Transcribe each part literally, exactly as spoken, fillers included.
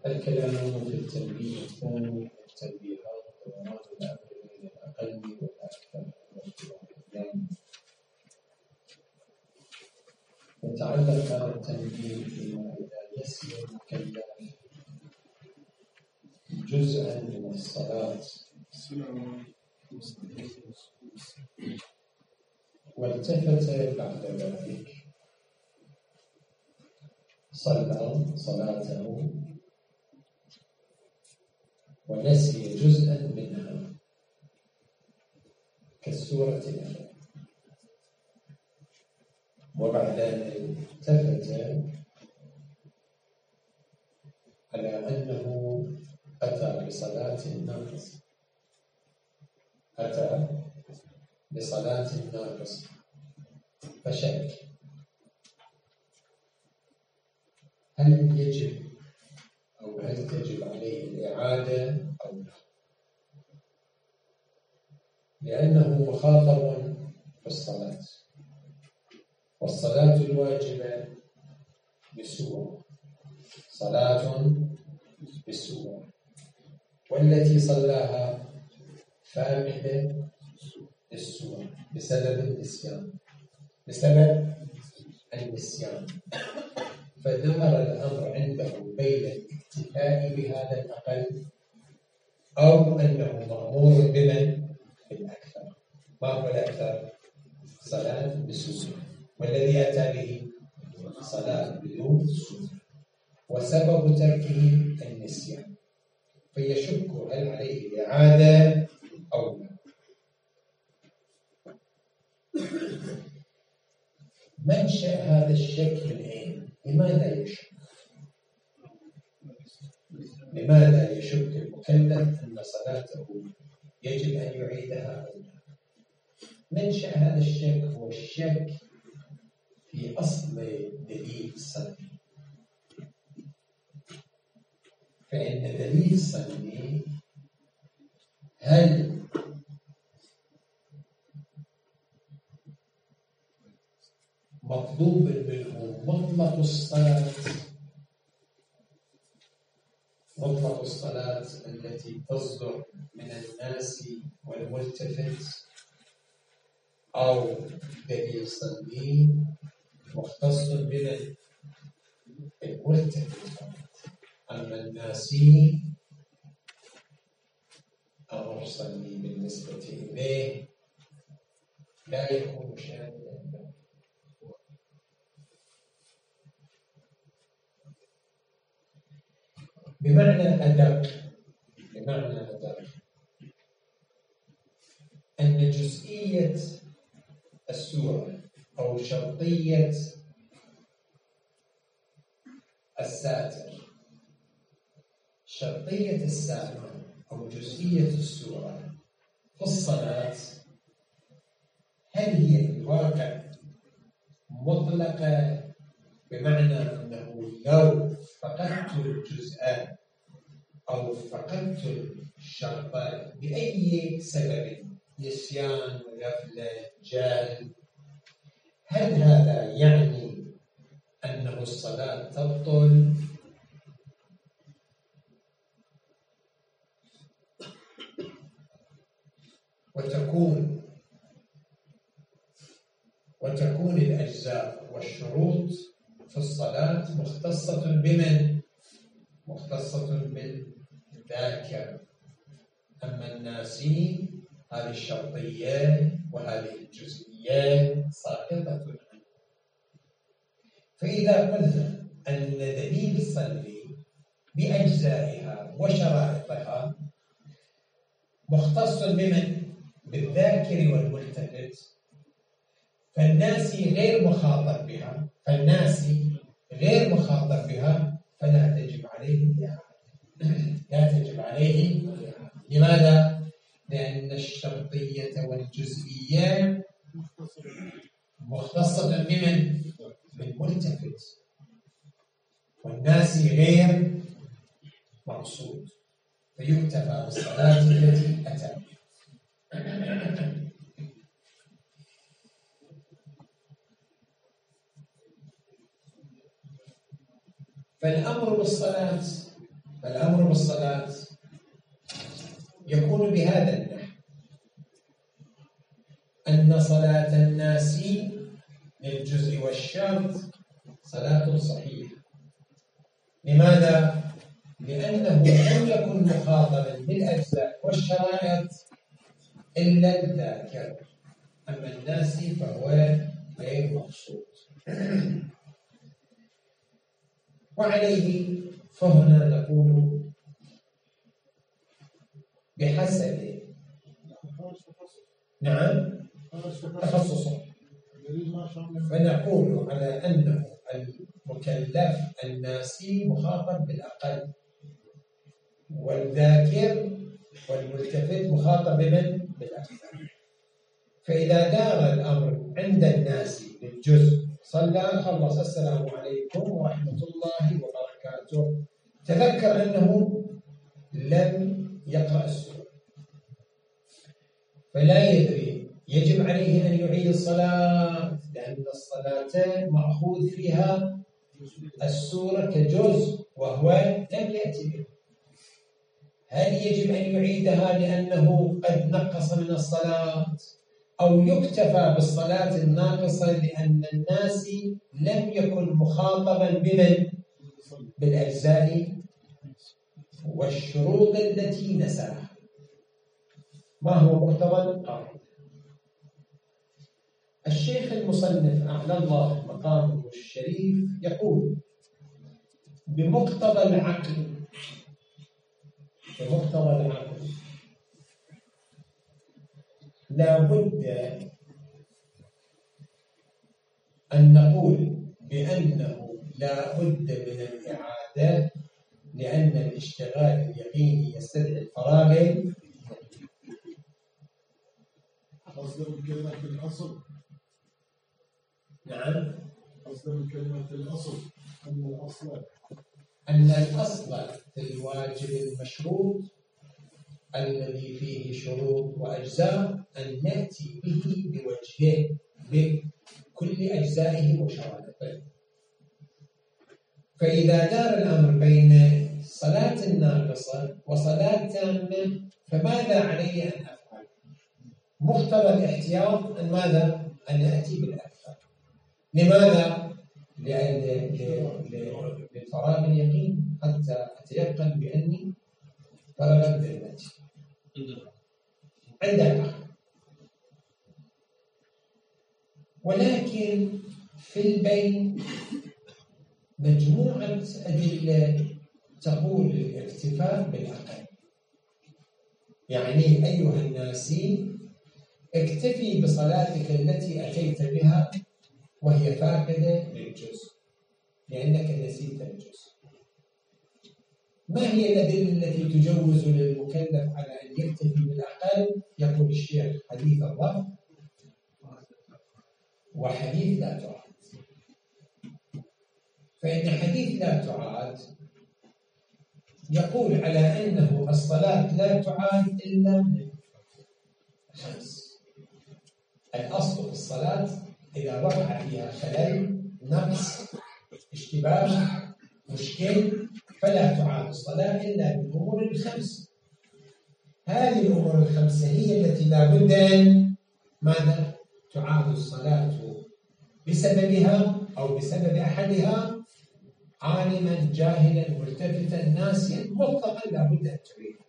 الكلام في التنبيه يكون التنبيهات ودورات الأمر بين الأقل والأكثر والاحتمال. يتعلق هذا التنبيه فيما إذا نسي المكلف جزءا من الصلاة والتفت بعد ذلك صلى صلاته ونسي جزءا منها كالسورة الأولى، وبعد أن التفت على أنه أتى بصلاة ناقصة أتى بصلاة ناقصة فشك هل يجب أو هل تجب عليه الإعادة أو لا، لأنه مخاطب بالصلاة، والصلاة الواجبة بسورة، صلاة بسورة، والتي صلاها فاقدة السورة بسبب النسيان بسبب النسيان فدار الأمر عنده بين الاكتفاء بهذا الأقل أو أنه مأمور بمن بالأكثر. ما هو الأكثر؟ صلاة بسورة، والذي أتى به صلاة بدون سورة، وسبب تركه النسيان، فيشك هل عليه الإعادة أو لا. منشأ هذا الشك من أين؟ لماذا يشك؟ لماذا يشك المكلف أن صلاته يجب أن يعيدها أو لا؟ منشأ هذا الشك هو الشك في أصل دليل الصلي، فإن دليل الصلي هل مطلوب منه مطلق الصلاة مطلق الصلاة التي تصدر من الناس والملتفت، أو دليل صلي مختص بمن الملتفت، أما الناسي أمر صلي بالنسبة إليه لا يكون شاملا. بمعنى أدق بمعنى أدق أن جزئية السورة أو شرطية الساتر شرطية الساتر أو جزئية السورة في الصلاة هل هي في الواقع مطلقة، بمعنى أنه لو فقدت الجزء أو فقدت الشرط بأي سبب، نسيان، غفلة، جهل، هل هذا يعني أنه الصلاة تبطل؟ وتكون وتكون الأجزاء والشروط في الصلاة مختصة بمن؟ مختصة بالذاكر، أما الناسي هذه الشرطية وهذه الجزئية ساقطة عنه. فإذا قلنا أن دليل الصلي بأجزائها وشرائطها مختص بمن؟ بالذاكر والملتفت، فالناسي غير مخاطب بها فالناسي غير مخاطب بها فلا تجب عليه لا تجب عليه لماذا؟ لأن الشرطية والجزئية مختصة بمن؟ بالملتفت، والناسي غير مقصود، فيكتفى بالصلاة التي أتى. فالأمر بالصلاة فالأمر بالصلاة يكون بهذا النحو: أن صلاة الناس للجزء والشرط صلاة صحيحة. لماذا؟ لأنه لم يكن مخاطبا بالأجزاء والشرائط إلا الذاكر، أما الناس فهو غير مقصود. وعليه فهنا نقول بحسب نعم تخصصه، فنقول على أنه المكلف الناسي مخاطب بالأقل، والذاكر والملتفت مخاطب بمن؟ بالأكثر. فإذا دار الأمر عند الناس بالجزء صلى خلص السلام عليكم ورحمة الله وبركاته، تذكر أنه لم يقرأ السورة، فلا يدري يجب عليه أن يعيد الصلاة، لأن الصلاة مأخوذ فيها السورة كجزء وهو لم يأتي به. هل يجب أن يعيدها لأنه قد نقص من الصلاة، أو يكتفى بالصلاة الناقصة لأن الناس لم يكن مخاطبا بمن؟ بالأجزاء والشروط التي نساها. ما هو مقتضى القاعدة؟ الشيخ المصنف أعلى الله مقامه الشريف يقول: بمقتضى العقل بمقتضى العقل لا بد أن نقول بأنه لا بد من الإعادة، لأن الاشتغال اليقيني يستدعي الفراغ. قصد من كلمة الأصل. نعم، قصد من كلمة الأصل أن الأصل أن الأصل في الواجب المشروط الذي فيه شروط وأجزاء أن نأتي به بوجهه بكل أجزائه وشرائطه. فإذا دار الأمر بين صلاة ناقصة وصلاة تامة فماذا علي أن أفعل؟ مقتضى الاحتياط أن ماذا؟ أن أتي بالأكثر. لماذا؟ للفراغ اليقين، حتى أتيقن بأني فرغت ذمتي عند العقل. ولكن في البين مجموعة أدلة تقول الاكتفاء بالأقل، يعني أيها الناس اكتفي بصلاتك التي أتيت بها وهي فاقدة للجزء لأنك نسيت الجزء. ما هي الأدلة التي تجوز للمكلف على أن يكتفي بالأقل؟ يقول الشيخ: حديث الرفع وحديث لا تعاد. فإن حديث لا تعاد يقول على أنه الصلاة لا تعاد إلا من خمس. الأصل في الصلاة إذا وقع فيها خلل، نقص، اشتباه، مشكل، فلا تعاد الصلاة إلا بالأمور الخمس. هذه الأمور الخمسة هي التي لا بد أن ماذا؟ تعاد الصلاة بسببها أو بسبب أحدها، عالما جاهلا ملتفتا ناسيا مطلقا لا بد أن تعيد.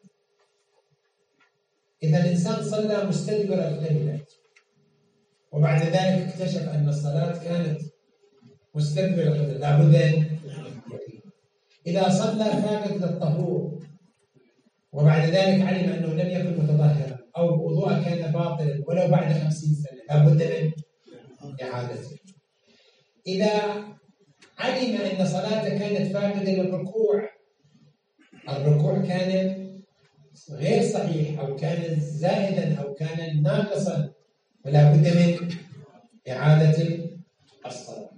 إذا الإنسان صلى مستدبر القبلة وبعد ذلك اكتشف أن الصلاة كانت مستدبر القبلة لا بد أن يعيد. إذا صلى فاقد للطهور وبعد ذلك علم أنه لم يكن متطهرا أو وضوءه كان باطلا ولو بعد خمسين سنة لا بد من إعادته. إذا علم أن صلاته كانت فاقدة للركوع، الركوع كان غير صحيح أو كان زائدا أو كان ناقصا، فلا بد من إعادة الصلاة.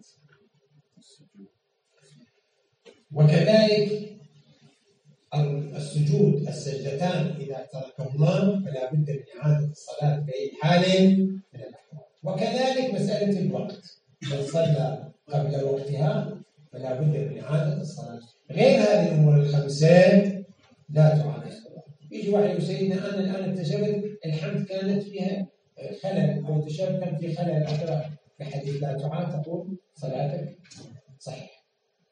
وكذلك السجود، السجدتان إذا تركهما فلا بد من إعادة الصلاة في أي حال من الأحوال. وكذلك مسألة الوقت، من صلى قبل وقتها فلا بد من إعادة الصلاة. غير هذه الأمور الخمسة لا تعاد الصلاة. يجي واحد يقول سيدنا أنا الآن اكتشفت الحمد كانت فيها خلل أو اكتشفت كان في خلل أخرى في حديث لا تعاد، تقول صلاتك صحيح.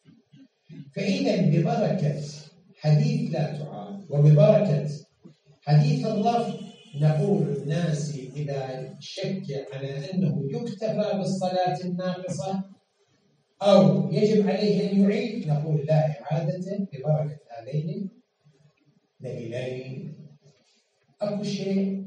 فإذا ببركة حديث لا تعاد وببركة حديث الرفع نقول الناس إذا شك على أنه يكتفى بالصلاة الناقصة أو يجب عليه أن يعيد، نقول لا إعادة ببركة هذين دليلين. أكو شيء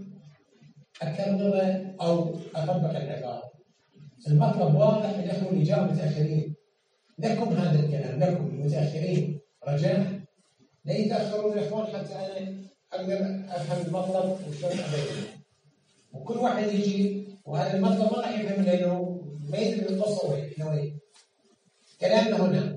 أكرره أو أطبق العبارة، المطلب واضح. الأخوة اللي جاءوا متأخرين لكم هذا الكلام، لكم المتأخرين رجاء لا يتأخرون الإخوان حتى أنا أقدر أفهم المطلب وشلون أبين. وكل واحد يجي وهذا المطلب ما راح يفهم لأنه ما يدري القصة وين وين. كلامنا هنا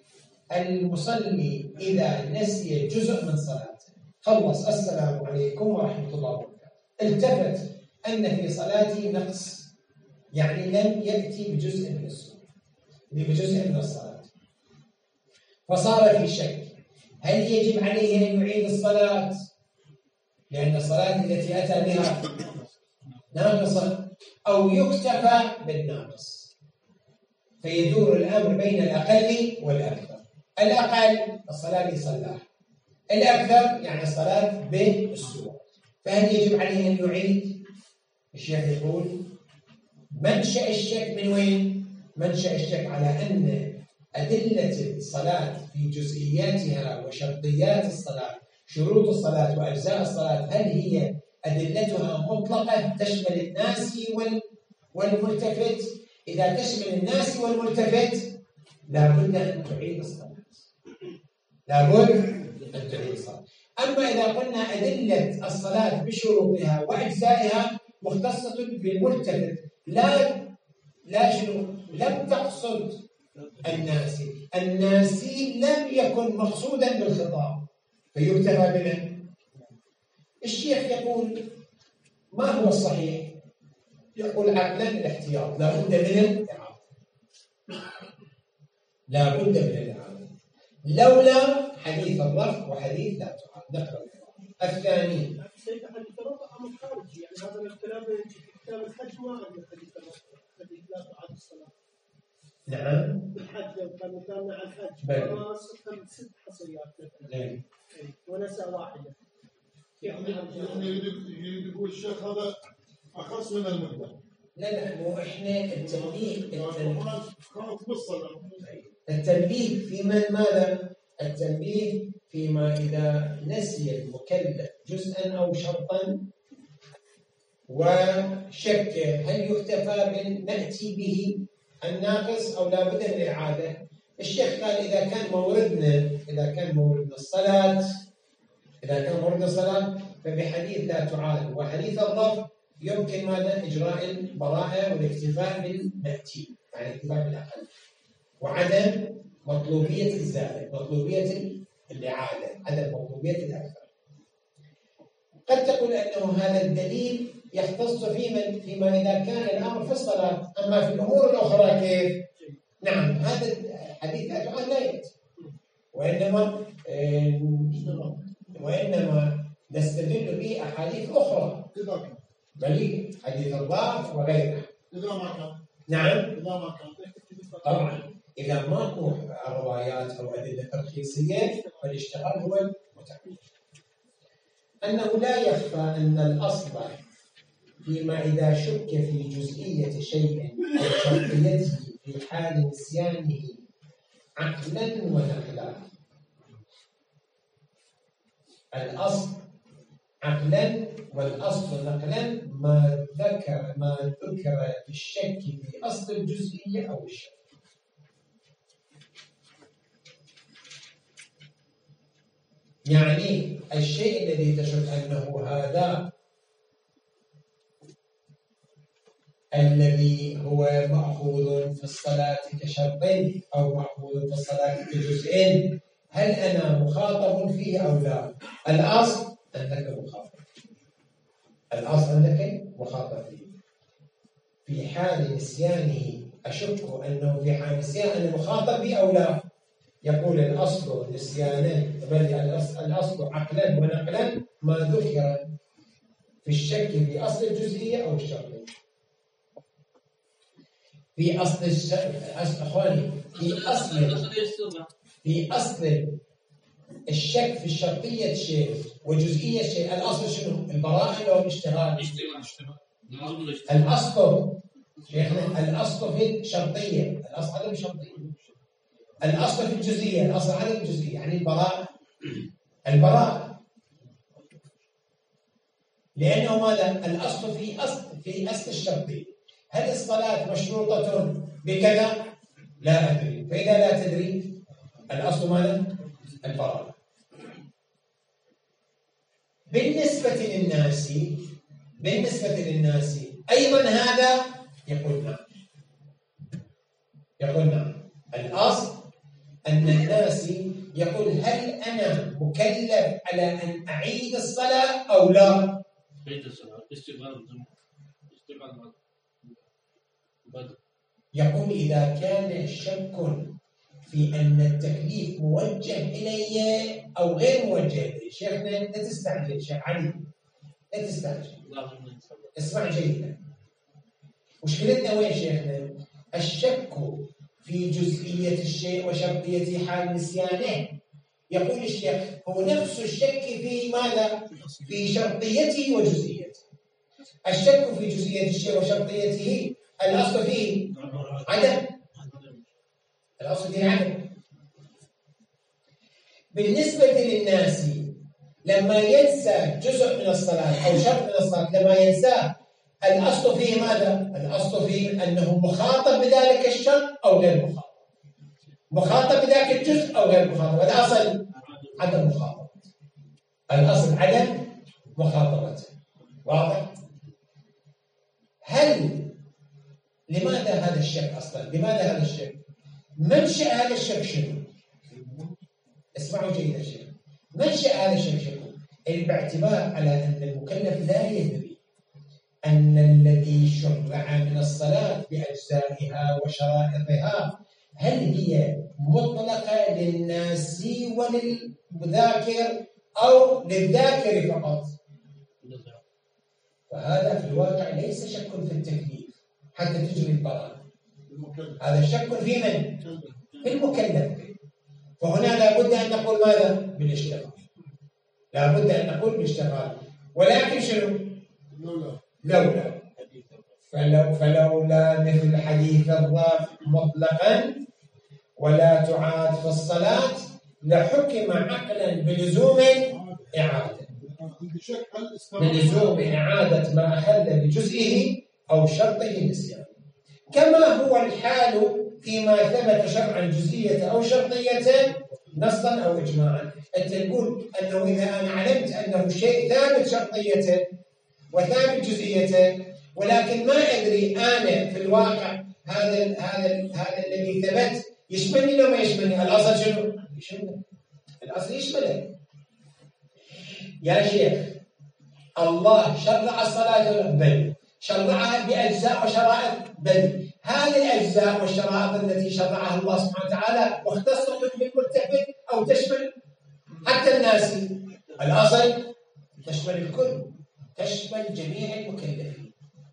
المصلي إذا نسي جزء من صلاته خلص السلام عليكم ورحمة الله وبركاته، التفت أن في صلاتي نقص، يعني لم يأتي بجزء من السورة بجزء من الصلاة، فصار في شك هل يجب عليه أن يعيد الصلاة لأن الصلاة التي أتى بها ناقصة أو يكتفى بالناقص. فيدور الأمر بين الأقل والأكثر. الأقل الصلاة اللي صلاها، الأكثر يعني الصلاة بالسورة. فهل يجب عليه أن يعيد؟ الشيخ يقول منشأ الشك من وين؟ منشأ الشك على أن أدلة الصلاة في جزئياتها وشرطيات الصلاة، شروط الصلاة وأجزاء الصلاة، هل هي أدلتها مطلقة تشمل الناس والملتفت؟ إذا تشمل الناس والملتفت لابد أن تعيد الصلاة، لابد أن تعيد الصلاة. أما إذا قلنا أدلة الصلاة بشروطها وأجزائها مختصة بالملتفت، لا لا شنو لم تقصد الناسي، الناسي لم يكن مقصودا بالخطاب فيكتفى بمن؟ الشيخ يقول ما هو الصحيح؟ يقول عقلا الاحتياط، لا بد من الإعادة، لا بد من الإعادة لولا حديث الرفع وحديث لا تعاد. نقرأ الثاني سيد حديث الرفع أمر خارجي، يعني هذا الاختلاف في كتاب الحج ما عندنا حديث الرفع، حديث لا تعاد الصلاة. نعم. الحج لو كان مثالنا على الحج ما ست ست حصيات مثلا ونسى واحدة. يعني يعني يقول الشيخ هذا أخص من المدة. لا لا مو إحنا التنبيه كانت بالصلاة. التنبيه في من ماذا؟ التنبيه فيما إذا نسي المكلف جزءا أو شرطا وشك هل يكتفى بأن نأتي به الناقص أو لا بد من الإعادة. الشيخ قال إذا كان موردنا إذا كان موردنا الصلاة إذا كان موردنا الصلاة فبحديث لا تعاد وحديث الرفع يمكن ماذا؟ إجراء البراءة والاكتفاء بالمأتي، يعني الاكتفاء بالأقل، وعدم مطلوبية الزائد، مطلوبية الإعادة، عدم مطلوبية الأكثر. قد تقول أنه هذا الدليل يختص فيما فيما إذا كان الأمر في الصلاة، أما في الأمور الأخرى كيف؟ نعم هذا الحديث لا يأتي، وإنما وإنما نستدل به أحاديث أخرى بل حديث الضعف وغيره. إذا ما كان نعم إذا ما كان طبعا إذا ماكو روايات أو أدلة ترخيصية فالاشتغال هو المتعين. أنه لا يخفى أن الأصل فيما إذا شك في جزئية شيء أو شرطيته في حال نسيانه عقلا ونقلا، الأصل عقلا والأصل نقلا ما ذكر ما ذكر في الشك في أصل الجزئية أو الشك. يعني الشيء الذي تشك أنه هذا الذي هو مأخوذ في الصلاة كشرط أو مأخوذ في الصلاة كجزء، هل أنا مخاطب فيه أو لا؟ الأصل أنك مخاطب، الأصل أنك مخاطب فيه في حال نسيانه أشك أنه في حال نسيان أنا مخاطب به أو لا. يقول الأصل نسيانا، بل الأصل عقلا ونقلا ما ذكر في الشك في أصل الجزئية أو الشرطية. في أصل الشك أخواني في أصل في أصل الشك في الشرطية شيء وجزئية شيء. الأصل شنو؟ البراءة أو الاشتغال؟ الأصل شيخنا الأصل في الشرطية، الأصل عدم الشرطية. الأصل في الجزئية، الأصل عدم الجزئية، يعني البراءة. البراءة لأنه ماذا؟ الأصل في أصل في أصل الشرطية. هل الصلاة مشروطة بكذا؟ لا أدري. فإذا لا تدري الأصل ماذا؟ البراءة. بالنسبة للناس بالنسبة للناس أيضا هذا يقول نعم. يقول نعم. الأصل أن الناس يقول هل أنا مكلف على أن أعيد الصلاة أو لا؟ يقول إذا كان شك في أن التكليف موجه إلي أو غير موجه إلي. شيخنا لا تستعجل شيخ علي، لا تستعجل، اسمع جيدا. مشكلتنا وين شيخنا؟ الشك في جزئية الشيء وشرطية حال نسيانه. يقول الشيخ هو نفس الشك في ماذا؟ في شرطيته وجزئيته. الشك في جزئية الشيء وشرطيته الأصل فيه عدم، الأصل فيه عدم. بالنسبة للناس لما ينسى جزء من الصلاة أو شرط من الصلاة لما ينساه الأصل فيه ماذا؟ الأصل فيه أنه مخاطب بذلك الشرط أو غير مخاطب، مخاطب بذلك الجزء أو غير مخاطب. الأصل عدم مخاطبة، الأصل عدم مخاطبته. واضح؟ هل لماذا هذا الشك أصلا؟ لماذا هذا الشك؟ منشأ هذا الشك شنو؟ اسمعوا جيدا شيخ. منشأ هذا الشك شنو؟ باعتبار على أن المكلف لا يدري أن الذي شرع من الصلاة بأجزائها وشرائطها هل هي مطلقة للناس وللمذاكر أو للذاكر فقط؟ وهذا في الواقع ليس شك في التكليف حتى تجري البراءة. هذا شك في من؟ في المكلف. فهنا لابد أن نقول ماذا؟ بالاشتغال. لابد أن نقول بالاشتغال. ولكن شنو؟ لولا لولا فلو فلولا مثل حديث الضعف مطلقا ولا تعاد في الصلاة لحكم عقلا بلزوم إعادة، بلزوم إعادة ما أخذ بجزئه أو شرطه النسيان، كما هو الحال فيما ثبت شرعا جزئية أو شرطية نصا أو إجماعا. أنت تقول أنه إذا أنا علمت أنه شيء ثابت شرطية وثابت جزئية ولكن ما أدري أنا في الواقع هذا هذا هذا الذي ثبت يشملني لو ما يشملني. الأصل شنو؟ يشمل. الأصل يشمله. يا شيخ الله شرع الصلاة بل شرعها بأجزاء وشرائط بل هذه الأجزاء والشرائط التي شرعها الله سبحانه وتعالى مختصة بالملتفت أو تشمل حتى الناس. الأصل تشمل الكل، تشمل جميع المكلفين،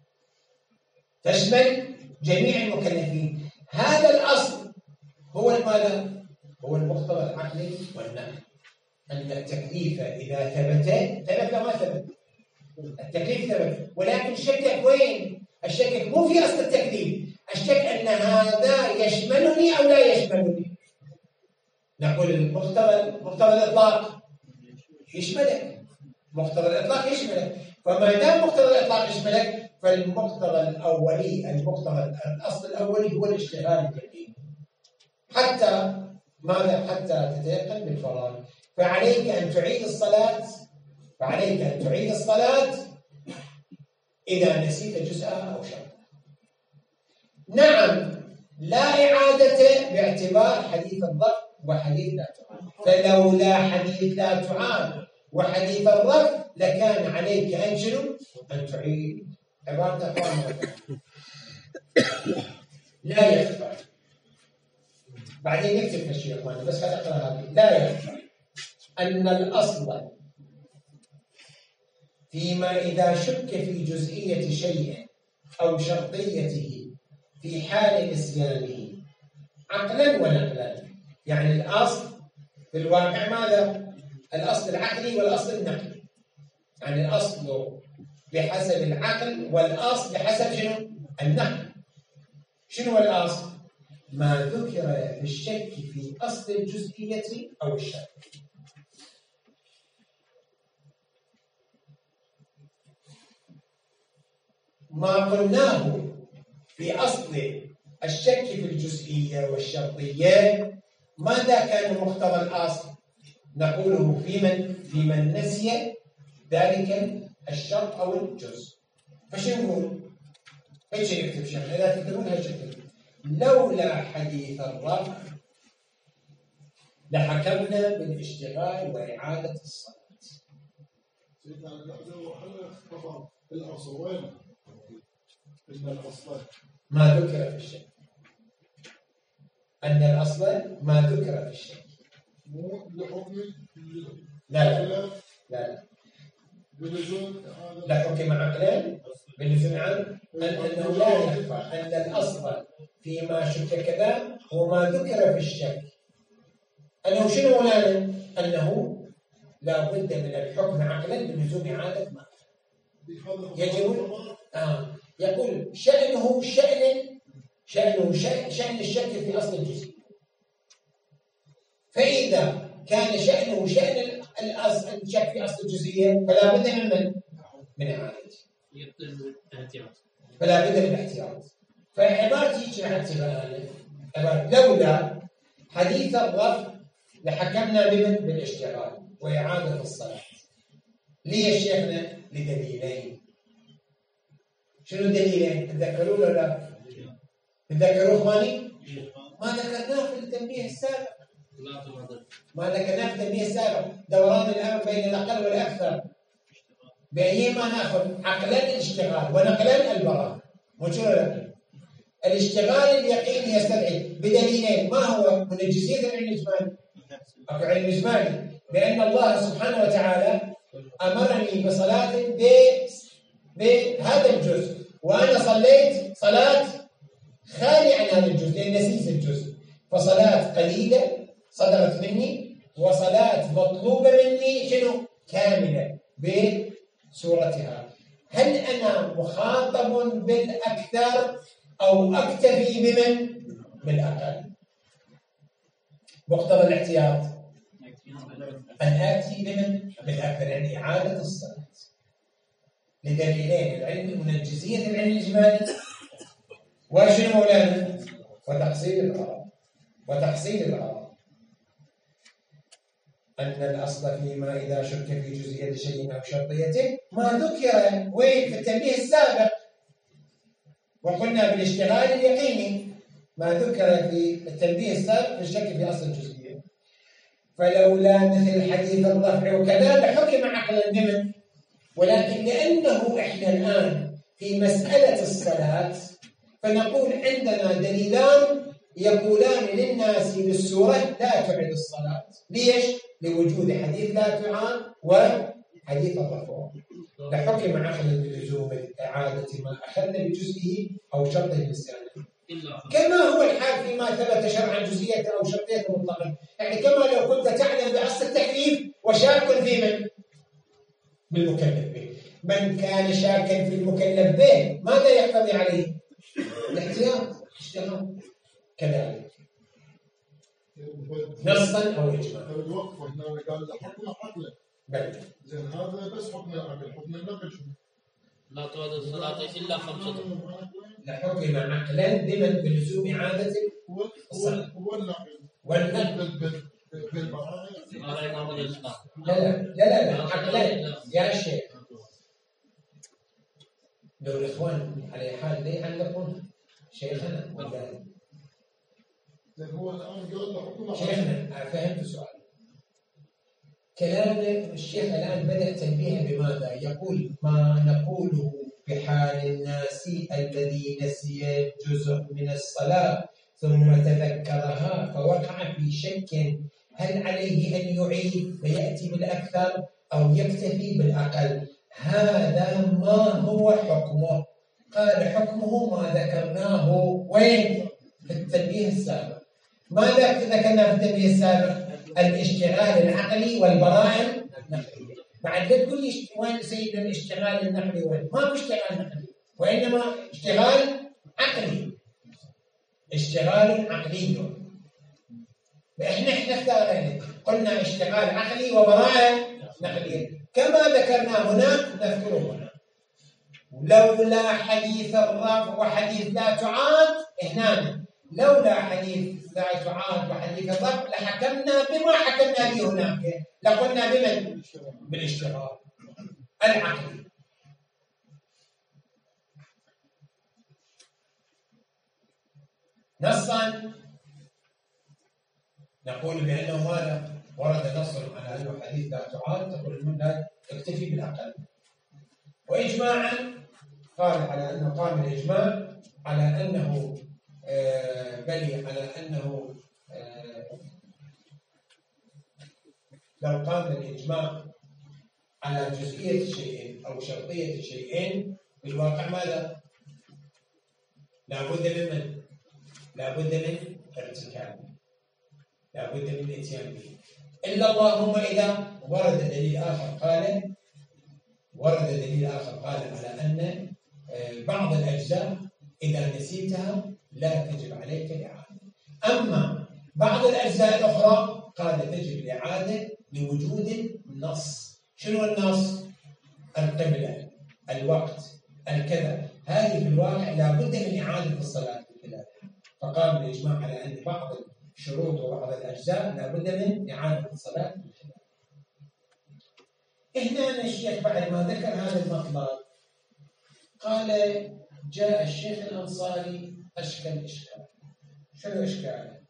تشمل جميع المكلفين. هذا الأصل هو ماذا؟ هو المقتضى العقلي والنقلي، أن التكليف إذا ثبت ثبت ما ثبت، التكليف ثبت، ولكن الشك وين؟ الشك مو في أصل التكليف، الشك أن هذا يشملني أو لا يشملني. نقول المقتضى مقتضى الإطلاق يشملك، مقتضى الإطلاق يشملك، فما دام مقتضى الإطلاق يشملك فالمقتضى الأولي المقتضى الأصل الأولي هو الاشتغال بالتكليف حتى ماذا؟ حتى تتيقن بالفراغ. فعليك أن تعيد الصلاة فعليك أن تعيد الصلاة إذا نسيت جزءها أو شرطها. نعم لا إعادة باعتبار حديث الضبط وحديث لا تعاد، فلولا حديث لا تعاد وحديث الضبط لكان عليك أن شنو؟ أن تعيد عبارة أخوان. لا يخفى. بعدين نكتب هالشيء يا اخواني، بس خليني اقرا هذه. لا يخفى ان الاصل فيما اذا شك في جزئيه شيء او شرطيته في حال نسيانه عقلا ونقلا. يعني الاصل في الواقع ماذا؟ الاصل العقلي والاصل النقلي. يعني الاصل بحسب العقل والاصل بحسب شنو؟ النقل. شنو الاصل؟ ما ذكر في الشك في اصل الجزئيه او الشك. ما قلناه في اصل الشك في الجزئيه والشرطيه ماذا كان مقتضى الاصل؟ نقوله في من في من نسي ذلك الشرط او الجزء. فشو نقول؟ ايش نكتب شغله؟ اذا تكتبون هالشكل: لولا حديث الرفع لحكمنا بالاشتغال واعاده الصلاه. سيدنا لو احنا طبعا الاصل وين؟ ان الاصل ما ذكر في الشك. ان الاصل ما ذكر في الشك. مو لحكم لا لا لا بلزوم لحكم عقلا باللزوم عن انه لا يخفى ان الاصل فيما شك كذا هو ما ذكر في الشك. انه شنو مولانا؟ انه لا بد من الحكم عقلا بلزوم اعاده ما يجب. آه. يقول شأنه شأن شأنه شأن, شأن الشك في أصل الجزء. فإذا كان شأنه شأن الأصل الشك في أصل الجزئية فلا بد من من؟ من إعادته. يبطل الاحتياط. فلا بد من الاحتياط. فعبارتي شنو حكتبها أنا؟ لولا حديث الرفع لحكمنا بمن؟ بالاشتغال وإعادة الصلاة. ليش شيخنا؟ لدليلين. شنو الدليلين؟ تذكروا ولا لا؟ تذكروا اخواني؟ ما ذكرناه في التنبيه السابق. ما ذكرناه في التنبيه السابق، دوران الامر بين الاقل والاكثر. بايهما ناخذ؟ عقلا الاشتغال ونقلا البراء. مو شنو لك؟ الاشتغال اليقيني يستدعي بدليلين. ما هو؟ من الجزئيه العلم الاجمالي. اكو علم اجمالي بان الله سبحانه وتعالى امرني بصلاه بهذا الجزء، وانا صليت صلاه خالي عن هذا الجزء لان نسيت الجزء. فصلاه قليله صدرت مني وصلاه مطلوبه مني شنو؟ كامله بصورتها. هل انا مخاطب بالاكثر او اكتفي بمن؟ بالاقل. مقتضى الاحتياط ان اتي بمن؟ بالاكثر، يعني اعاده الصلاه. لدليلين: العلم من الجزئيه العلم الاجمالي وشنو مولانا؟ وتحصيل الغرض. وتحصيل الغرض ان الاصل فيما اذا شك في جزئيه شيء او شرطيته ما ذكر وين؟ في التنبيه السابق. وقلنا بالاشتغال اليقيني ما ذكر في التنبيه السابق في الشك في اصل الجزئيه. فلولا مثل حديث الرفع وكذا لحكم عقلا بمن؟ ولكن لأنه إحنا الآن في مسألة الصلاة فنقول عندنا دليلان يقولان للناس بالسورة لا تعيد الصلاة. ليش؟ لوجود حديث لا تعاد وحديث الرفع. لحكم عقلا بلزوم إعادة ما أخذنا بجزئه أو شرطه بالسنة. كما هو الحال فيما ثبت شرعا جزئية أو شرطية مطلقا. يعني كما لو كنت تعلم بأصل التكليف وشاك في من؟ بالمكلف به. من كان شاكا في المكلف به ماذا يقتضي عليه؟ الاحتياط، اشتغال. كذلك نصا او اجمالا. الوقف هنا قال حكم عقله. بل زين هذا بس حكم العقل، حكم النقل شنو؟ لا تعاد الصلاة إلا خمسة. لحكم عقلا بمن بلزوم إعادة الصلاة. والنقل. والنقل بالبراءة. لا لا لا لا عقلا يا شيخ. لو الإخوان على حال لا يعلقون شيخنا ولا زين هو الآن قال له حكم شيخنا فهمت السؤال. كلام الشيخ الآن بدأ تنبيه بماذا؟ يقول ما نقوله بحال الناس الذي نسي جزء من الصلاة ثم تذكرها فوقع في شك هل عليه أن يعيد فيأتي بالأكثر أو يكتفي بالأقل. هذا ما هو حكمه؟ قال حكمه ما ذكرناه وين؟ في التنبيه السابق. ماذا ذكرنا في التنبيه السابق؟ الاشتغال العقلي والبراءة النقلية. بعد لا تقول لي وين سيدنا الاشتغال النقلي وين؟ ما هو اشتغال نقلي وإنما اشتغال عقلي. اشتغال عقلي. احنا احنا اختارنا قلنا اشتغال عقلي وبراءة نقلية كما ذكرنا هناك نذكره هنا. لولا حديث الرفع وحديث لا تعاد هنا، لولا حديث لا تعاد وحديث الرفع لحكمنا بما حكمنا به هناك، لقلنا بمن؟ بالاشتغال العقلي. نصا نقول بأنه ماذا؟ ورد نص على أنه حديث لا تعاد، تقول المن لا يكتفي بالأقل. وإجماعا قال على أنه قام الإجماع على أنه آه بل على أنه آه لو قام الإجماع على جزئية الشيئين أو شرطية الشيئين بالواقع ماذا؟ لابد من من؟ لابد من ارتكابه، لابد من الاتيان به، إلا اللهم إذا ورد دليل آخر قال ورد دليل آخر قال على أن بعض الأجزاء إذا نسيتها لا تجب عليك الإعادة، أما بعض الأجزاء الأخرى قال تجب الإعادة لوجود النص. شنو النص؟ القبلة، الوقت، الكذا، هذه في الواقع لابد من إعادة الصلاة بخلافها. فقام الإجماع على أن بعض الشروط وبعض الأجزاء لابد من إعادة الصلاة بخلافها. هنا الشيخ بعد ما ذكر هذا المطلب قال جاء الشيخ الأنصاري أشكل إشكال. شنو إشكاله؟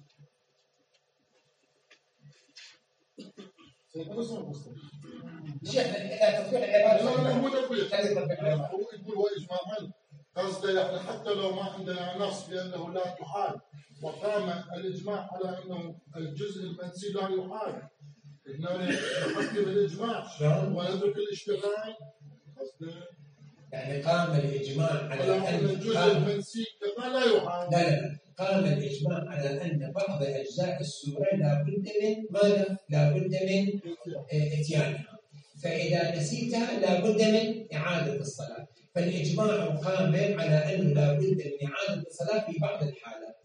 شيخ إذا تطبيق العبادة لا لا مو تطبيق، هو يقول وإجماعا قصده يعني حتى لو ما عندنا نص بأنه لا تحال وقام الإجماع على أنه الجزء المنسي لا يحال، هنا نحكم الإجماع وندرك الاشتغال قصده يعني قام الإجماع على أن الجزء المنسي كما لا يحال. لا لا لا قام الإجماع على أن بعض أجزاء السورة لا بد من ماذا؟ لا بد من إتيانها، فإذا نسيتها لا بد من إعادة الصلاة. فالإجماع قام على أنه لا بد من إعادة الصلاة في بعض الحالات.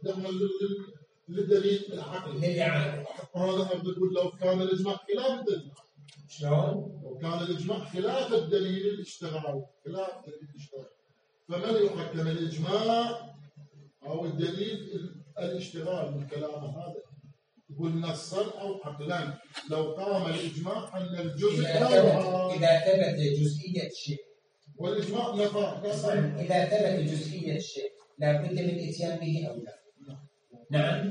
للدليل العقلي للإعادة. هذا بقول لو كان الإجماع خلاف الدليل. شلون؟ لو كان الإجماع خلاف الدليل الاشتغال، خلاف الدليل الاشتغال، فمن يحكم الإجماع أو الدليل الاشتغال من كلامه هذا؟ يقول نصا أو عقلا. لو قام الإجماع أن الجزء لا يحال إذا ثبت جزئية شيء والإجماع نفى إذا ثبت جزئية الشيء لا بد من إتيان به أو لا؟ نعم.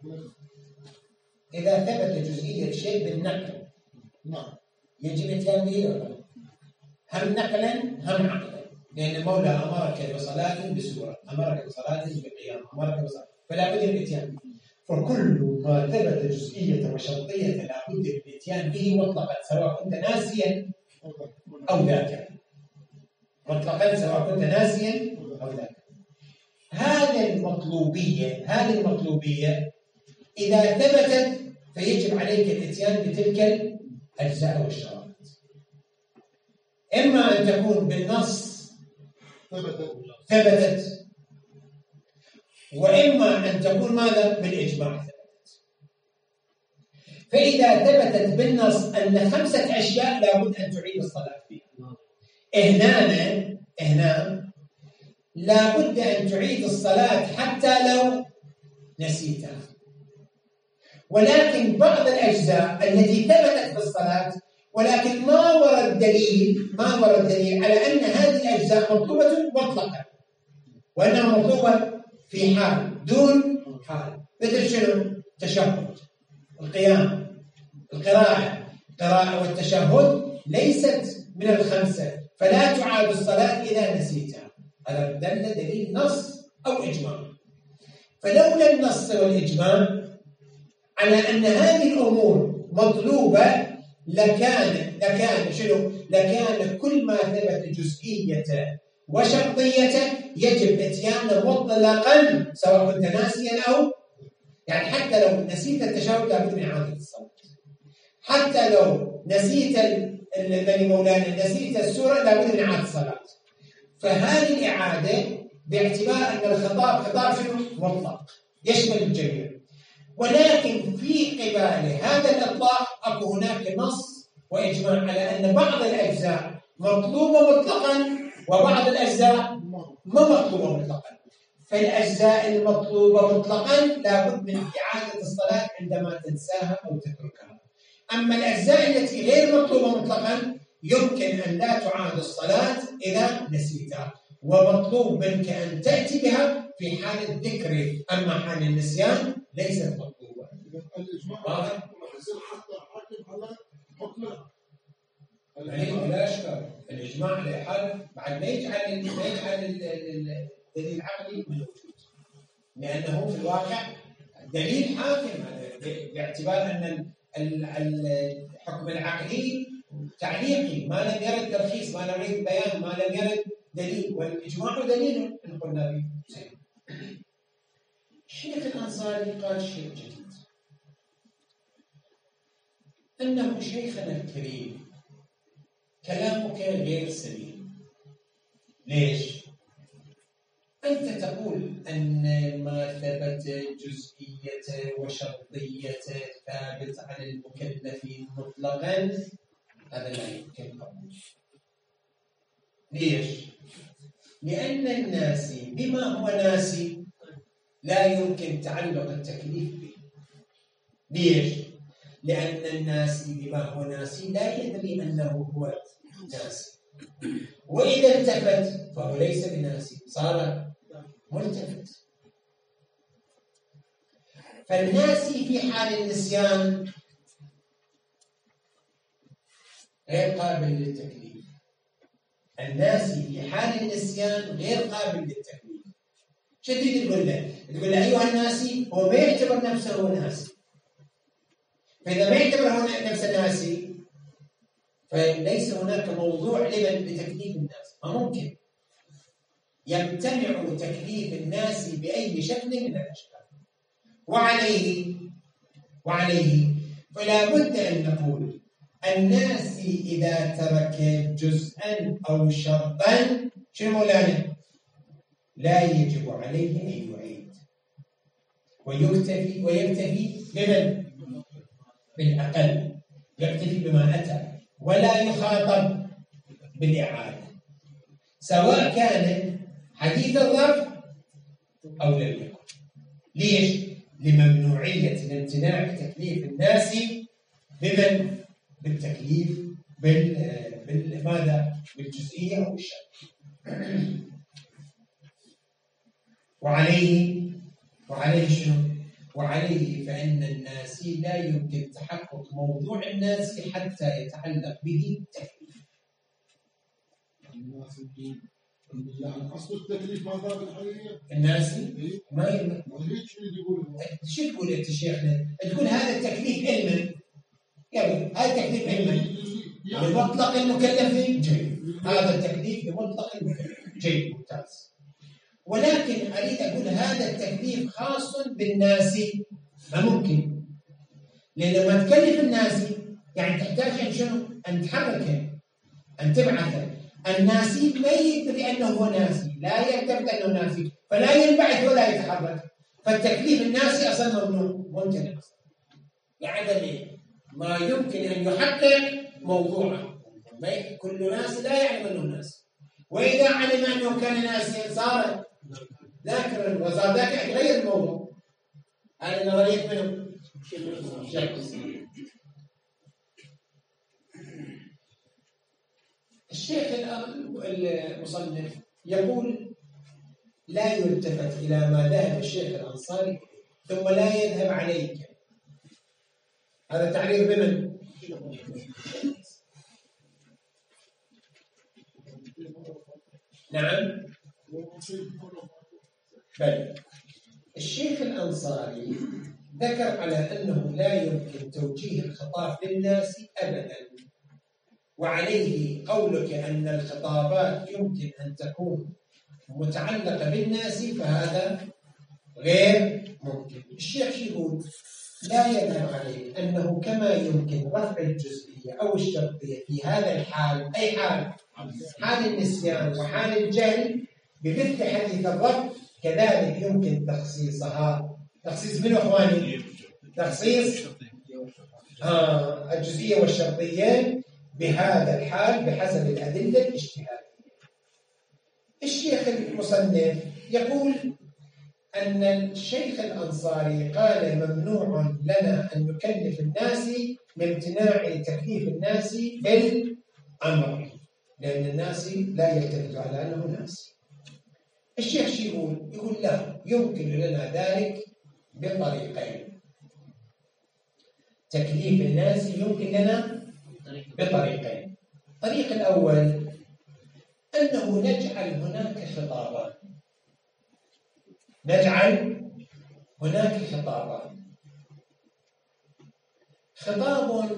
إذا ثبت جزئية الشيء بالنقل نعم يجب إتيان به أو لا؟ هم نقلا هم عقلا، لأن المولى أمرك بصلاة بسورة، أمرك بصلاة بقيام، أمرك بصلاة، فلا بد من الإتيان به. فكل ما ثبت جزئية وشرطية لا بد من الإتيان به مطلقا سواء كنت ناسيا أو ذاكرا، مطلقا سواء كنت ناسيا أو ذاكرا. هذه المطلوبية هذه المطلوبية إذا ثبتت فيجب عليك الإتيان بتلك الأجزاء والشرائط، إما أن تكون بالنص ثبتت وإما أن تكون ماذا؟ بالإجماع ثبتت. فإذا ثبتت بالنص أن خمسة أشياء لابد أن تعيد الصلاة فيها، هنا هنا لابد أن تعيد الصلاة حتى لو نسيتها. ولكن بعض الأجزاء التي ثبتت بالصلاة ولكن ما ورد دليل ما ورد دليل على أن هذه الأجزاء مطلوبة مطلقا وأنها مطلوبة في حال دون حال، مثل شنو؟ التشهد، القيام، القراءة. القراءة والتشهد ليست من الخمسة، فلا تعاد الصلاة إذا نسيتها. هذا دل دليل نص أو إجماع. فلولا النص والإجماع على أن هذه الأمور مطلوبة لكان لكان شنو؟ لكان كل ما ثبت جزئية وشرطية يجب إتيانه مطلقا سواء كنت ناسيا أو يعني حتى لو نسيت التشهد لابد من إعادة الصلاة. حتى لو نسيت الذي مولانا نسيت السورة لابد من إعادة الصلاة. فهذه الإعادة باعتبار أن الخطاب خطاب شنو؟ مطلق يشمل الجميع. ولكن في قبال هذا الإطلاق أكو هناك نص وإجماع على أن بعض الأجزاء مطلوبة مطلقا وبعض الأجزاء ما مطلوبة مطلقا. فالأجزاء المطلوبة مطلقا لابد من إعادة الصلاة عندما تنساها أو تتركها. أما الأجزاء التي غير مطلوبة مطلقا يمكن أن لا تعاد الصلاة إذا نسيتها، ومطلوب منك أن تأتي بها في حال الذكر. أما حال النسيان ليست مطلوبة. الإجماع يصير حتى حاكم على حكمه. لا أشكر الإجماع لحال بعد ما يجعل ما يجعل الدليل العقلي موجود، لأنه في الواقع دليل حاكم باعتبار أن الحكم العقلي تعليقي ما لم يرد ترخيص، ما لم يرد بيان، ما لم يرد دليل، والإجماع دليل إن قلنا به. الشيخ الأنصاري قال شيء جديد، أنه شيخنا الكريم كلامك غير سليم. ليش؟ أنت تقول أن ما ثبت جزئية وشرطية ثابت على المكلفين مطلقا، هذا لا يمكن قبوله. ليش؟ لأن الناسي بما هو ناسي لا يمكن تعلق التكليف به. ليش؟ لأن الناسي بما هو ناسي لا يدري أنه هو ناسي، وإذا التفت فهو ليس بناسي، صار ملتفت. فالناسي في حال النسيان غير قابل للتكليف. الناسي في حال النسيان غير قابل للتكليف. شو تريد تقول له؟ تقول له أيها الناسي، هو ما يعتبر نفسه هو ناسي. فإذا ما يعتبر هو نفسه ناسي فليس هناك موضوع لمن بتكليف الناس. ما ممكن يمتنع تكليف الناس بأي شكل من الأشكال. وعليه وعليه فلا بد أن نقول الناس إذا ترك جزءا أو شرطا شنو مولانا؟ لا يجب عليه أن يعيد، ويكتفي ويكتفي بمن؟ بالأقل، يكتفي بما أتى ولا يخاطب بالإعادة، سواء كان حديث الرفع أو لم يكن. ليش؟ لممنوعية الامتناع تكليف الناس بمن؟ بالتكليف بال بالماذا؟ بالجزئية أو الشرط. وعليه وعليه شنو؟ وعليه فإن الناس لا يمكن تحقق موضوع الناس حتى يتعلق به تكليف. يعني أصل التكليف ما ثابت عليه. الناسي ما يمكن. شو تقول أنت شيخنا؟ تقول هذا التكليف علما. يعني هذا التكليف علما بمطلق المكلفين جيد. هذا التكليف بمطلق المكلفين جيد ممتاز. ولكن أريد أقول هذا التكليف خاص بالناسي. ما ممكن. لأن لما تكلف الناسي يعني تحتاج أن شنو؟ أن تحركه، أن تبعثه. الناسي ما يدري أنه هو ناسي، لا يعتقد أنه ناسي، فلا ينبعث ولا يتحرك. فالتكليف الناسي أصلا ممنوع ممتنع لعدم ما يمكن أن يحقق موضوعه. كل ناس لا يعلم أنه ناسي، وإذا علم أنه كان ناسيا صار ذاكرا، وصار ذاكرا يغير الموضوع. هذه نظرية منه الشيخ المصنف يقول لا يلتفت إلى ما ذهب الشيخ الأنصاري ثم لا يذهب عليك. هذا تعريف بمن؟ نعم. بل الشيخ الأنصاري ذكر على أنه لا يمكن توجيه الخطاب للناس أبدا، وعليه قولك أن الخطابات يمكن أن تكون متعلقة بالناس فهذا غير ممكن. الشيخ يقول لا يذهب عليه أنه كما يمكن رفع الجزئية أو الشرطية في هذا الحال، أي حال حال النسيان وحال الجهل بمثل حديث الرفع، كذلك يمكن تخصيصها. تخصيص منه أخواني؟ تخصيص آه الجزئية والشرطية بهذا الحال بحسب الأدلة الاجتهادية. الشيخ المصنف يقول أن الشيخ الأنصاري قال ممنوع لنا أن نكلف الناس بامتناع تكليف الناس بالأمر، لأن الناس لا يلتفت على أنه ناس. الشيخ شو يقول؟ يقول لا، يمكن لنا ذلك بطريقين. تكليف الناس يمكن لنا بطريقين. الطريق الأول أنه نجعل هناك خطابان، نجعل هناك خطابان، خطاب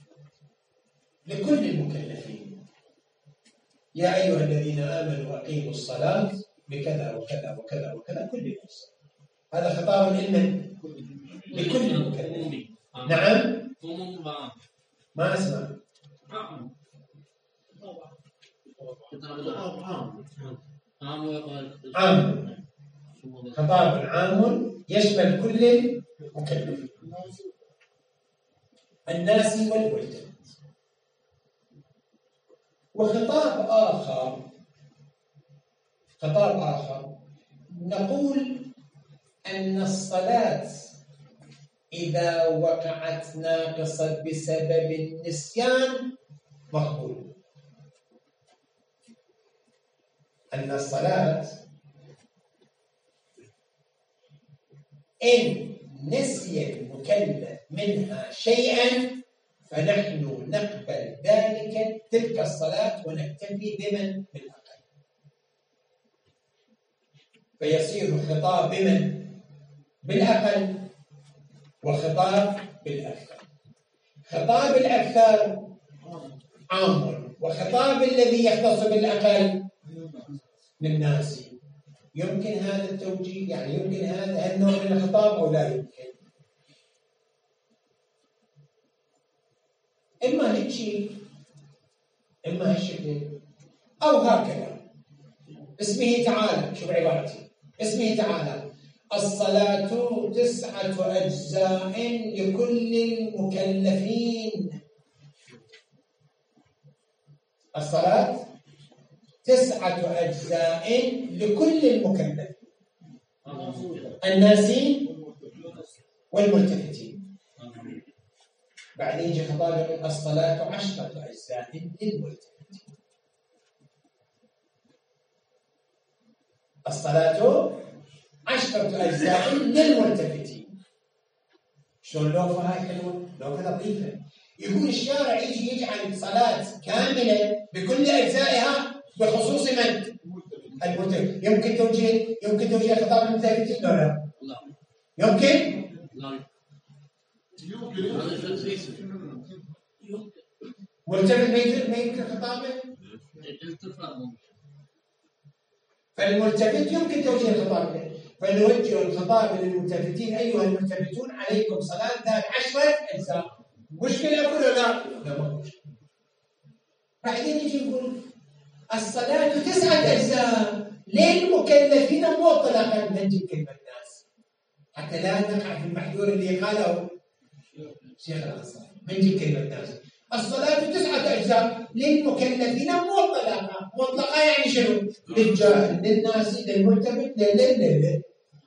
لكل المكلفين: يا أيها الذين آمنوا أقيموا الصلاة بكذا وكذا وكذا وكذا كل نفس. هذا خطاب لمن؟ لكل المكلفين. نعم؟ ما أسمع. عام، خطاب عام يشمل كل المكلفين، الناس والملتزم. وخطاب آخر، خطاب آخر نقول أن الصلاة إذا وقعت ناقصة بسبب النسيان مقبول. أن الصلاة إن نسي المكلف منها شيئا فنحن نقبل ذلك تلك الصلاة ونكتفي بمن؟ بالأقل. فيصير خطاب بمن؟ بالأقل، وخطاب بالأكثر. خطاب الأكثر عام، وخطاب الذي يختص بالأقل للناس. يمكن هذا التوجيه؟ يعني يمكن هذا النوع من الخطاب أو لا يمكن؟ إما هيك شيء إما هالشكل أو هكذا. اسمه تعالى، شوف عبارتي، اسمه تعالى: الصلاة تسعة أجزاء لكل المكلفين. الصلاة تسعة أجزاء لكل المكلفين، الناس والملتفتين. بعدين يجي خطاب: الصلاة عشرة أجزاء للملتفتين. الصلاة عشرة أجزاء للملتفتين. شلون لوفة هاي حلوة؟ لوفة لطيفة. يقول الشارع يجي يجعل صلاة كاملة بكل أجزائها بخصوص من؟ الملتفت. يمكن توجيه يمكن توجيه خطاب الملتفتين ولا لا؟ لا. يمكن؟ لا. ملتفت ما يمكن خطابه؟ فالملتفت يمكن توجيه الخطاب له، فنوجه الخطاب للملتفتين: أيها الملتفتون عليكم صلاة ذات عشرة أجزاء. مشكلة أقول لا؟ لا ما مشكلة. بعدين يجي يقول الصلاة تسعة أجزاء للمكلفين مطلقا. نجي كلمة الناس حتى لا نقع في المحذور اللي قاله شيخ الأنصاري. نجي كلمة الناس: الصلاة تسعة أجزاء للمكلفين مطلقة. مطلقة يعني شنو؟ للجاهل، للناس، للملتفت، لللل.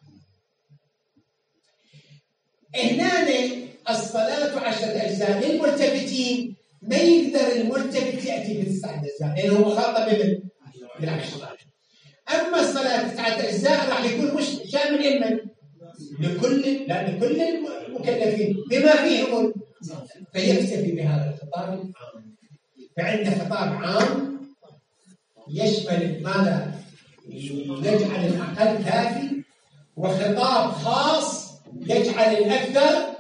هنا الصلاة عشرة أجزاء للملتفتين، ما يقدر الملتفت يأتي بتسعة أجزاء لأنه مخاطب بالعشرة. أما الصلاة تسعة أجزاء راح يكون مش شامل إلمن لكل لا لكل المكلفين بما فيهم، فيكتفي بهذا الخطاب العام. فعندنا خطاب عام يشمل ماذا؟ يجعل الأقل كافي، وخطاب خاص يجعل الأكثر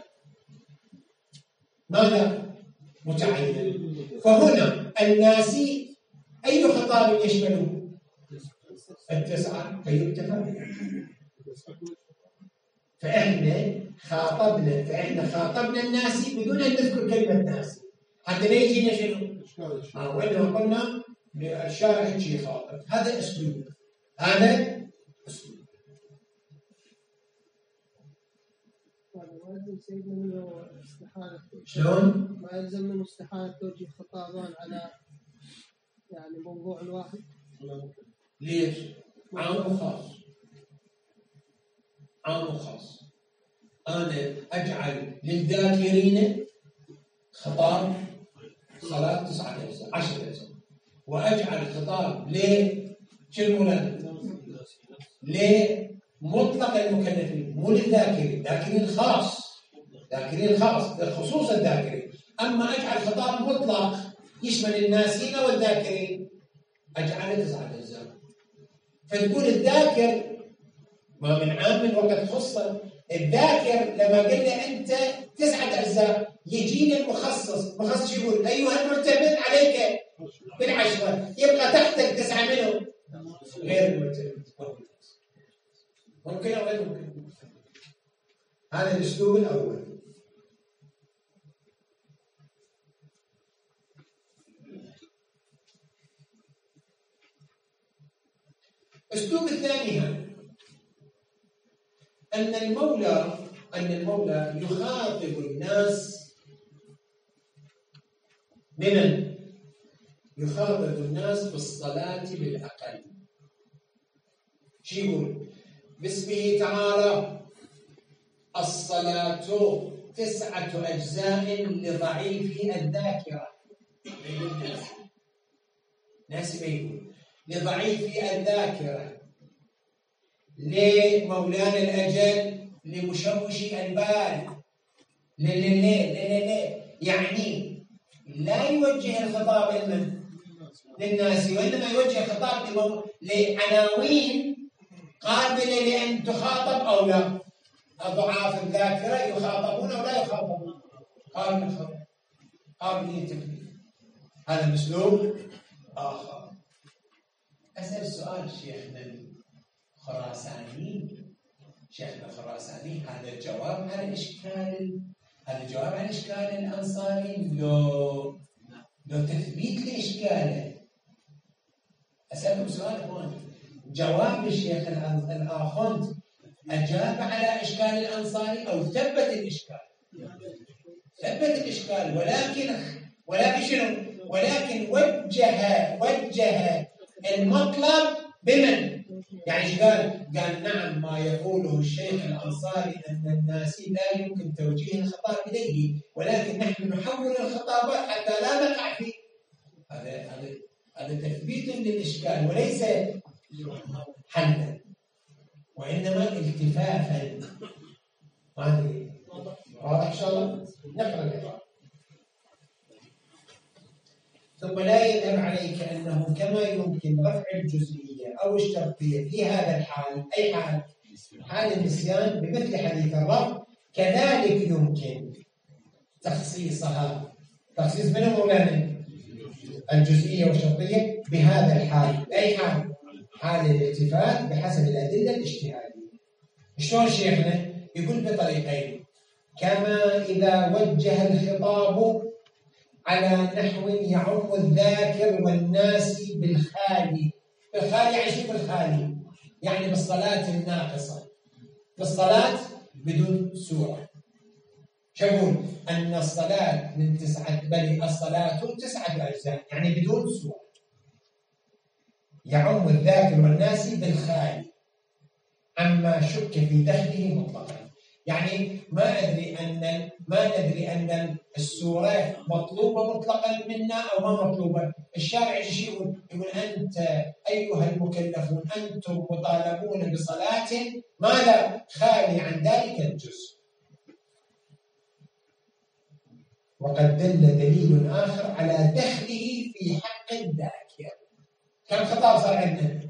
ماذا؟ متعين. فهنا الناسي أي خطاب يشمله؟ التسعة فيكتفى. فإحنا خاطبنا فإحنا خاطبنا الناسي بدون أن نذكر كلمة ناسي حتى لا يجينا شنو؟ آه وإنه قلنا الشارع هيك يخاطب. هذا أسلوب، هذا أسلوب. ما يلزم سيدنا منه استحالة. شلون؟ ما يلزم منه استحالة توجيه خطابان على يعني موضوع واحد. ليش؟ عام وخاص. عام وخاص. أنا أجعل للذاكرين خطاب صلاة تسعة أجزاء عشرة أجزاء، وأجعل خطاب ليه؟ شو المولد؟ لمطلق المكلفين، مو للذاكرين، الذاكرين خاص، ذاكرين خاص لخصوص الذاكرين. أما أجعل خطاب مطلق يشمل الناسين والذاكرين أجعله تسعة أجزاء. فتقول الذاكر ما من عام من وقت خصه، الذاكر لما قلنا أنت تسعة أجزاء يجينا المخصص، مخصص يقول أيها المعتمد عليك بالعشرة، يبقى تحتك تسعة منه غير المعتمد. ممكن أو غير ممكن؟ هذا الأسلوب الأول. الأسلوب الثاني هذا أن المولى أن المولى يخاطب الناس بمن؟ يخاطب الناس بالصلاة بالأقل. شو يقول؟ باسمه تعالى الصلاة تسعة أجزاء لضعيف الذاكرة. ناس ما يقول لضعيف الذاكرة، لمولانا الأجل، لمشوش البال، للليل للليل. يعني لا يوجه الخطاب لمن؟ للناس، وإنما يوجه الخطاب لعناوين قابلة لأن تخاطب أو لا. أضعاف الذاكرة يخاطبون أو لا يخاطبون؟ قابل الخطاب، قابل للتكليف. هذا أسلوب آخر. أسأل سؤال شيخنا الخراساني، شيخنا الخراساني، هذا الجواب على إشكال هذا الجواب على إشكال الأنصاري لو لو تثبيت لإشكاله. أسألكم سؤال هون، جواب الشيخ الآخوند أجاب على إشكال الأنصاري أو ثبت الإشكال؟ ثبت الإشكال، ولكن ولكن شنو؟ ولكن وجه وجه المطلب بمن؟ يعني قال قال نعم ما يقوله الشيخ الأنصاري أن الناس لا يمكن توجيه الخطاب إليه، ولكن نحن نحول الخطابات حتى لا نقع فيه. هذا هذا هذا تثبيت للإشكال وليس حلا، وإنما التفافا. هذه واضح إن شاء الله؟ نقرأ العبارة. ثم لا يذهب عليك أنه كما يمكن رفع الجزئية أو الشرطية في هذا الحال، أي حال؟ حال النسيان بمثل حديث الرب، كذلك يمكن تخصيصها. تخصيص من مولانا؟ الجزئية والشرطية بهذا الحال، أي حال؟ حال الالتفات بحسب الأدلة الاجتهادية. شلون شيخنا؟ يقول بطريقين، كما إذا وجه الخطاب على نحو يعم الذاكر والناس بالخالي. بالخالي يعني شو بالخالي؟ يعني بالصلاة الناقصة، بالصلاة بدون سورة. شو يقول؟ أن الصلاة من تسعة بل الصلاة تسعة أجزاء، يعني بدون سورة. يعم الذاكر والناس بالخالي عما شك في دخله مطلقا. يعني ما أدري أن ما ندري أن السورة مطلوبة مطلقا منا أو ما مطلوبة. الشارع يجي يقول يقول أنت أيها المكلفون أنتم مطالبون بصلاة ماذا؟ خالي عن ذلك الجزء. وقد دل دليل آخر على دخله في حق الذاكر. كم خطاب صار عندنا؟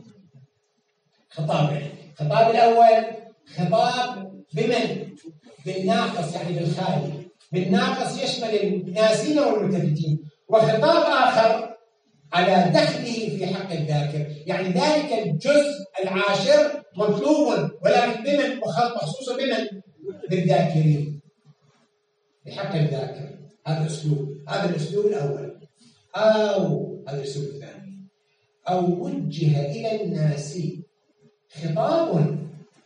خطابين. الخطاب الأول خطاب بمن؟ بالناقص يعني بالخالي. بالناقص يشمل الناسين والملتفتين. وخطاب آخر على دخله في حق الذاكر، يعني ذلك الجزء العاشر مطلوب ولكن بمن؟ مخصوص بمن؟ بالذاكرين بحق الذاكر. هذا أسلوب، هذا الأسلوب الأول. أو هذا الأسلوب الثاني، أو وجه إلى الناس خطاب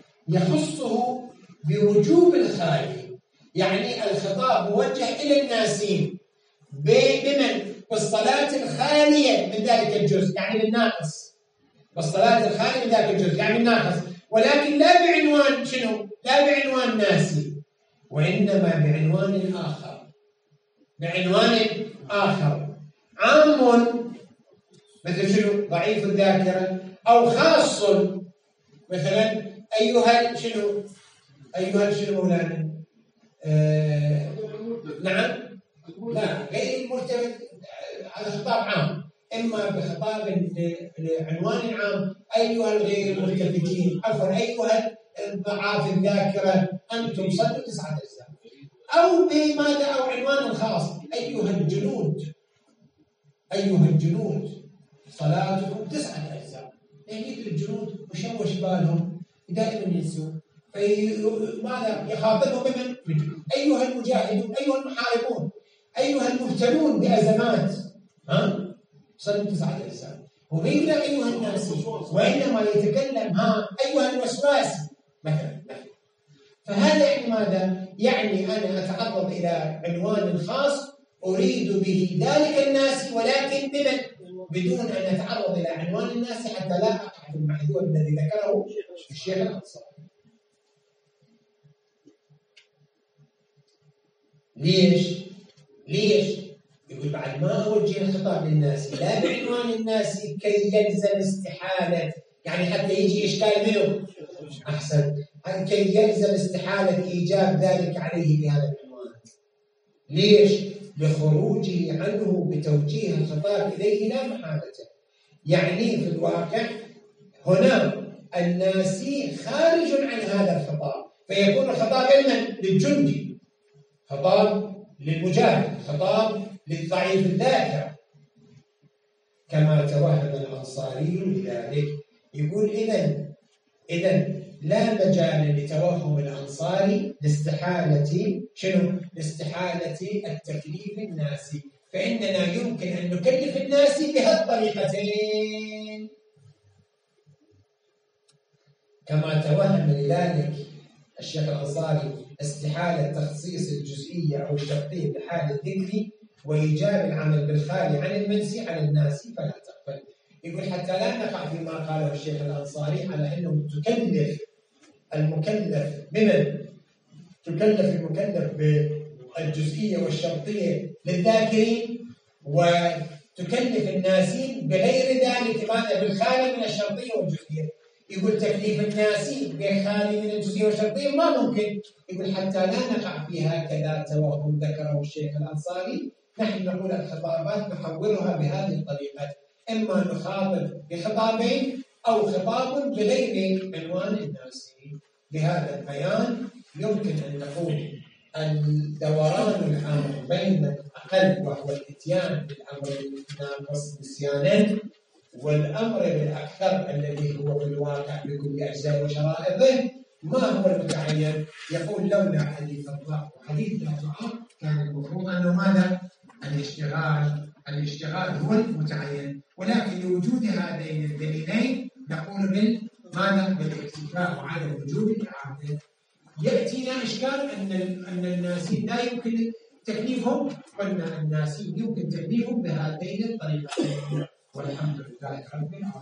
يخصه بوجوب الخالي، يعني الخطاب موجه إلى الناسين بمن؟ بالصلاة الخالية من ذلك الجزء، يعني بالناقص. بالصلاة الخالية من ذلك الجزء يعني بالناقص، ولكن لا بعنوان شنو؟ لا بعنوان ناسي، وإنما بعنوان آخر. بعنوان آخر عام مثل شنو؟ ضعيف الذاكرة، أو خاص مثلا أيها شنو؟ أيها شنو مولانا؟ آه نعم؟ لا، غير المرتبط. هذا خطاب عام، إما بخطاب لعنوان عام أيها الغير الملتفتين، عفوا أيها ضعاف الذاكرة أنتم صلوا تسعة أجزاء، أو بماذا؟ أو عنوان خاص أيها الجنود، أيها الجنود صلاتكم تسعة أجزاء. يعني الجنود مشوش بالهم دائما ينسون، فماذا يخاطبهم بمن؟ أيها المجاهدون، أيها المحاربون، أيها المبتلون بأزمات، ها؟ صلوا تسعة أجزاء. وما يقول أيها الناس، وإنما يتكلم ها أيها الوسواس مثلا. فهذا يعني ماذا؟ يعني أنا أتعرض إلى عنوان خاص أريد به ذلك الناس، ولكن بمن؟ بدون أن أتعرض إلى عنوان الناس حتى لا أقع في المحذور الذي ذكره الشيخ الأنصاري. ليش؟ ليش؟ يقول بعد ما أوجه الخطاب للناس لا بعنوان الناس كي يلزم استحالة، يعني حتى يجي إشكال منه أحسن، كي يلزم استحالة إيجاب ذلك عليه بهذا العنوان. ليش؟ لخروجه عنه بتوجيه الخطاب إليه لا محالة. يعني في الواقع هنا الناسي خارج عن هذا الخطاب، فيكون الخطاب لمن؟ للجندي، خطاب للمجاهد، خطاب للضعيف الذاكرة، كما توهم الأنصاري لذلك. يقول إذن إذن لا مجال لتوهم الأنصاري لاستحالة شنو؟ لاستحالة التكليف الناسي، فإننا يمكن أن نكلف الناس بهالطريقتين. كما توهم لذلك الشيخ الأنصاري استحالة تخصيص الجزئية أو الشرطية بحال الذكر وإيجاب العمل بالخالي عن المنسي على الناس فلا تقبل. يقول حتى لا نقع فيما قاله الشيخ الأنصاري على أنه تكلف المكلف بمن؟ تكلف المكلف بالجزئية والشرطية للذاكرين، وتكلف الناسين بغير ذلك، ماذا؟ بالخالي من الشرطية والجزئية. يقول تكليف الناسي بخالي من الجزئية والشرطية ما ممكن. يقول حتى لا نقع في هكذا توهم ذكره الشيخ الأنصاري، نحن نقول الخطابات نحولها بهذه الطريقة، إما نخاطب بخطابين أو خطاب بغير عنوان الناسي. بهذا البيان يمكن أن نقول الدوران العام بين الأقل وهو الإتيان بالأمر الناقص نسيانا، والأمر بالأكثر الذي هو في الواقع بكل أجزاء وشرائطه، ما هو المتعين؟ يقول لولا حديث الضعف وحديث الأضعاف كان المفروض أنه ماذا؟ الاشتغال الاشتغال هو المتعين، ولكن لوجود هذين الدليلين نقول بالماذا؟ بالاكتفاء وعدم وجود الإعادة. يأتينا إشكال أن أن الناسين لا يمكن تكليفهم، قلنا الناسين يمكن تكليفهم بهذين الطريقتين، والحمد لله رب العالمين.